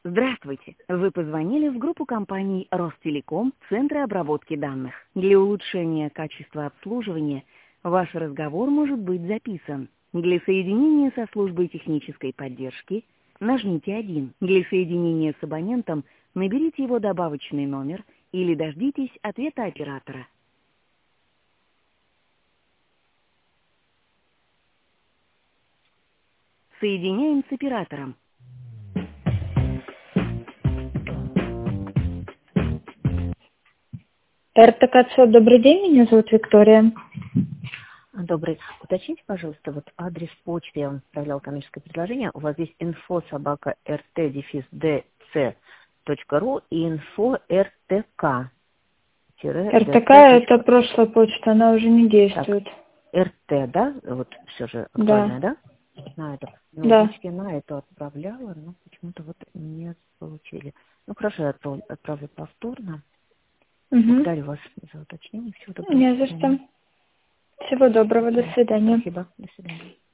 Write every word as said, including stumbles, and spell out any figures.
Здравствуйте! Вы позвонили в группу компаний Ростелеком Центры обработки данных. Для улучшения качества обслуживания ваш разговор может быть записан. Для соединения со службой технической поддержки нажмите один. Для соединения с абонентом наберите его добавочный номер или дождитесь ответа оператора. Соединяем с оператором. РТК, добрый день, меня зовут Виктория. Добрый. Уточните, пожалуйста, вот адрес почты, я вам отправляла коммерческое предложение. У вас здесь инфо собака рт дефис dc точка ру и инфо ртк. РТК это прошлая почта, она уже не действует. Так, РТ, да? Вот все же актуальное, да? да? На это. Ну, да. значит, я на это отправляла, но почему-то вот не получили. Ну, хорошо, я отправлю, отправлю повторно. Угу. Благодарю вас за уточнение. Всего доброго. Не за что. Всего доброго, до свидания. Спасибо. До свидания.